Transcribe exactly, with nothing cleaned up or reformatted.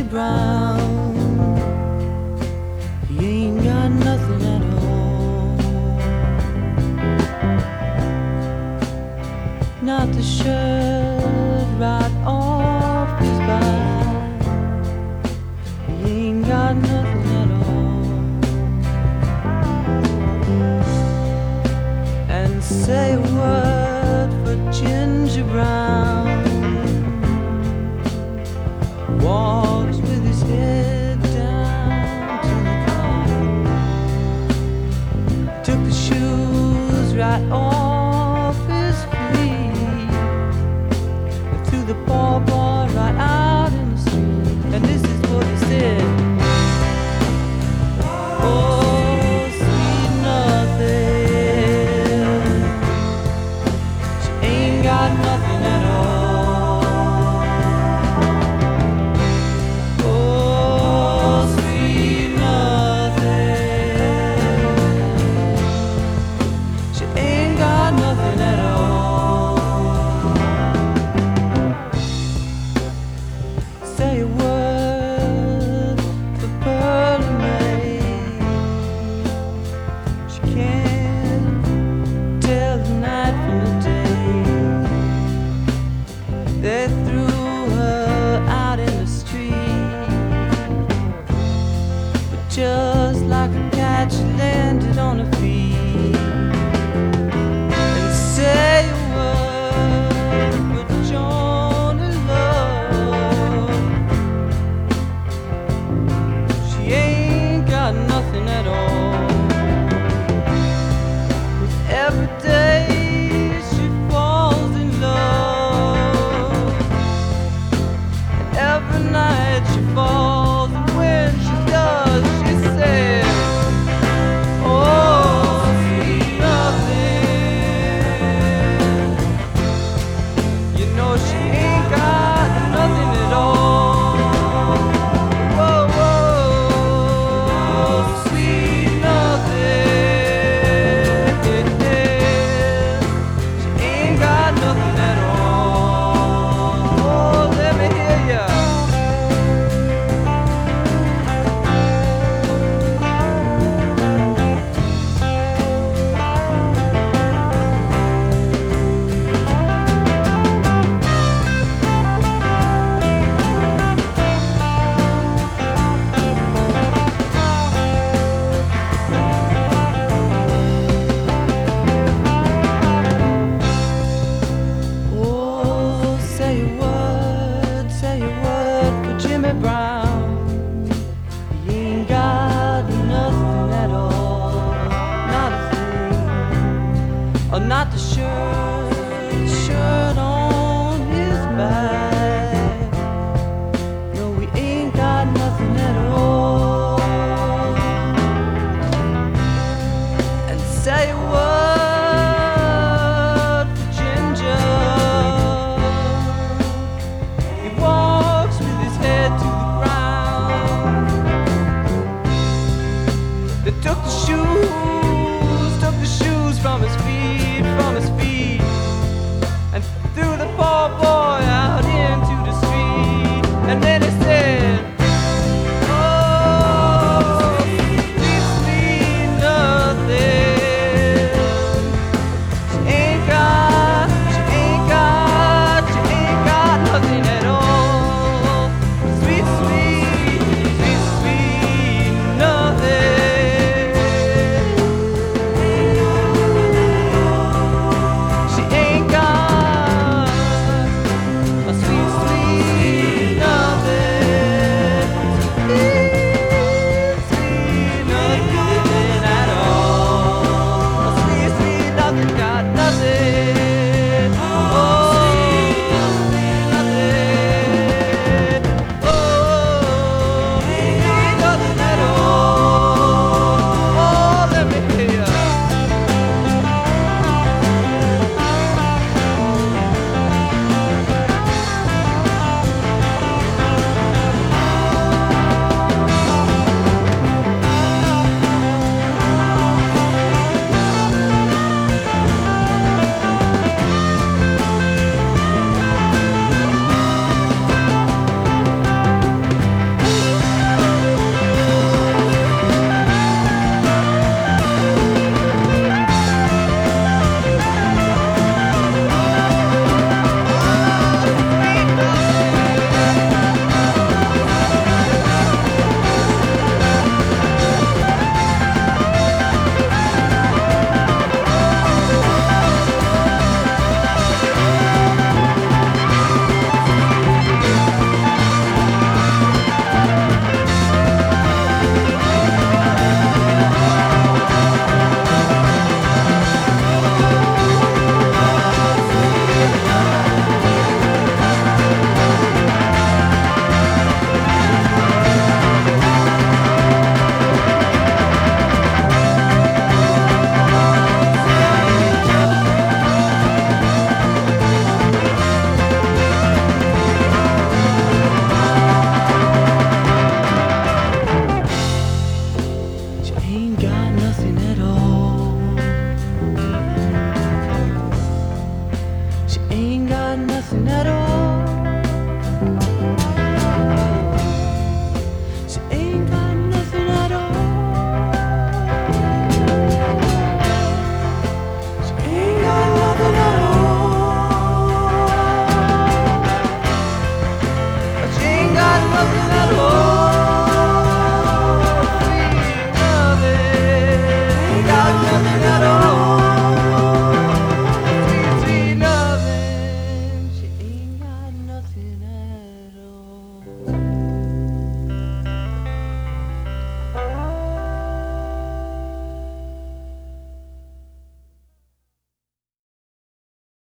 Brown. He ain't got nothing at all. Not the shirt right off his back. He ain't got nothing at all. And say a word for Ginger Brown. Walks with his head down to the ground. Took the shoes right off his feet and threw the ball boy right out in the street. And this is what he said: oh, sweet nothing, she ain't got nothing at all. Say a word for Pearlie Mae. She can't tell the night from the day. They threw her out in the street, but just like a cat she landed on her feet. And say a word for Johnny Love. She ain't got nothing at all. With every day she falls in love, and every night she falls, and when she does, she says, oh, sweet nothing. You know she ain't got nothing at all. Whoa, whoa, sweet nothing. She ain't got nothing at all. Oh, let me hear ya. Oh, say a word, say a word for Jimmy Brown.